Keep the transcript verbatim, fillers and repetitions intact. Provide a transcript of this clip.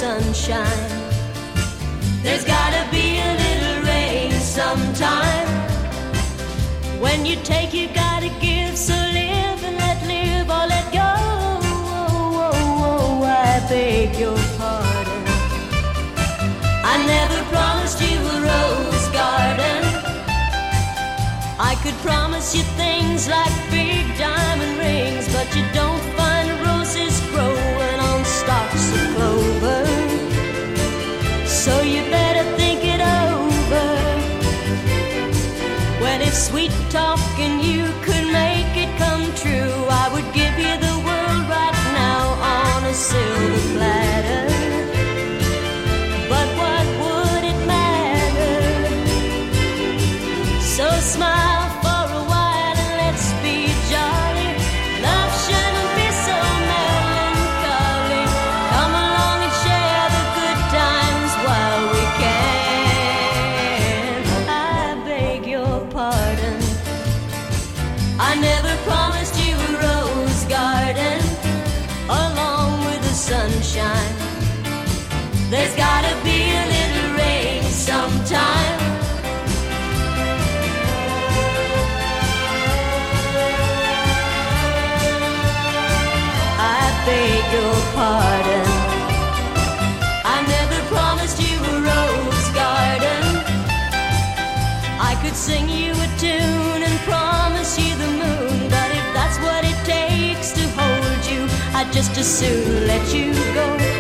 sunshine. There's gotta be a little rain sometime. When you take, you gotta give, so live and let live or let go. Oh, oh, oh, I beg your pardon. I never promised you a rose garden. I could promise you things like big diamond rings, but you don't find roses growing on stalks of clover. So you better think it over. Well, if sweet talking you could make it come true, I would give you the world right now on a silver platter. But what would it matter? So smile for a while and let's be jolly. Love shouldn't be so melancholy. Come along and share the good times while we can. I beg your pardon. I never promised you a rose garden along with the sunshine. There's gotta be a little rain sometime. I beg your pardon. I never promised you a rose garden. I could sing you a tune and promise you the moon, but if that's what it takes to hold you, I'd just as soon let you go.